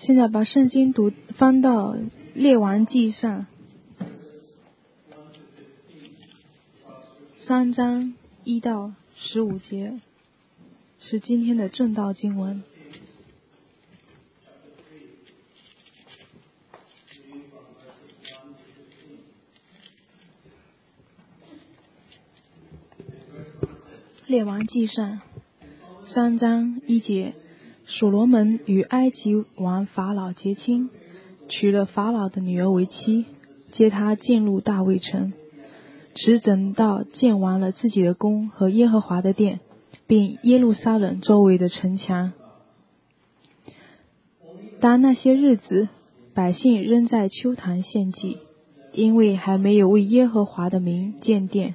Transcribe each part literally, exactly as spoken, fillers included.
现在把圣经读翻到列王记上三章一到十五节，是今天的正道经文。列王记上三章一节，所罗门与埃及王法老结亲，娶了法老的女儿为妻，接他进入大卫城，只等到建完了自己的宫和耶和华的殿，并耶路撒冷周围的城墙。当那些日子，百姓仍在丘坛献祭，因为还没有为耶和华的名建殿。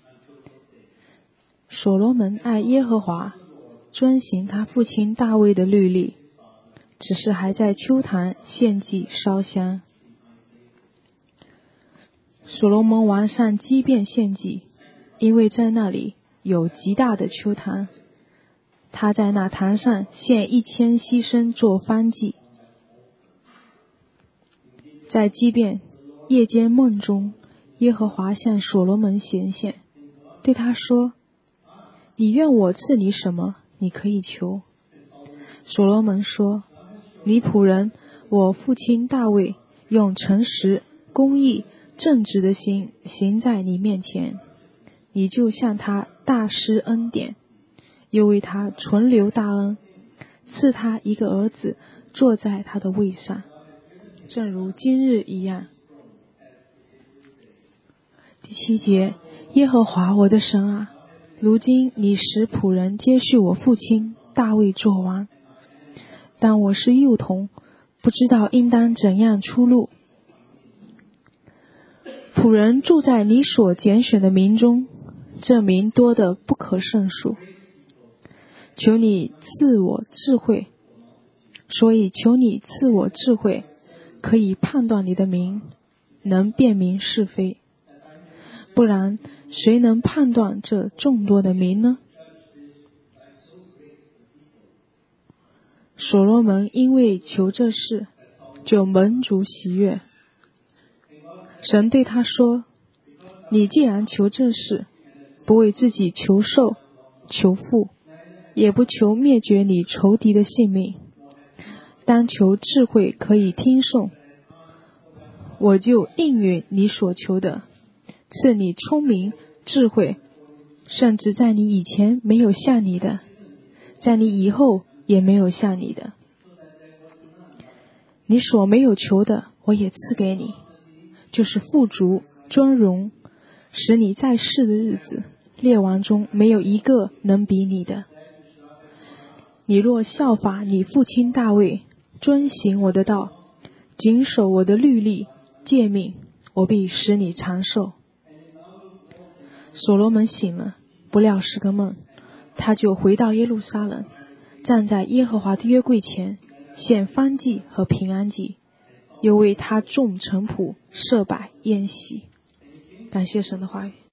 所罗门爱耶和华，遵行他父亲大卫的律例，只是还在丘坛献祭烧香。所罗门王上基遍献祭，因为在那里有极大的丘坛，他在那坛上献一千牺牲做燔祭。在基遍夜间梦中，耶和华向所罗门显现，对他说：你愿我赐你什么，你可以求。所罗门说：你仆人我父亲大卫用诚实、公义、正直的心行在你面前，你就向他大施恩典，又为他存留大恩，赐他一个儿子坐在他的位上，正如今日一样。第七节，耶和华我的神啊，如今你使仆人接续我父亲大卫作王，但我是幼童，不知道应当怎样出路。仆人住在你所拣选的民中，这民多得不可胜数。求你赐我智慧，所以求你赐我智慧，可以判断你的名，能辨明是非。不然，谁能判断这众多的名呢？所罗门因为求这事，就蒙主喜悦。神对他说：你既然求这事，不为自己求寿、求富，也不求灭绝你仇敌的性命，单求智慧可以听颂，我就应允你所求的，赐你聪明智慧，甚至在你以前没有像你的，在你以后也没有像你的。你所没有求的，我也赐给你，就是富足、尊荣，使你在世的日子，列王中没有一个能比你的。你若效法你父亲大卫，遵行我的道，谨守我的律例诫命，我必使你长寿。所罗门醒了，不料是个梦，他就回到耶路撒冷，站在耶和华的约柜前，献燔祭和平安祭，又为他众臣仆设摆宴席。感谢神的话语。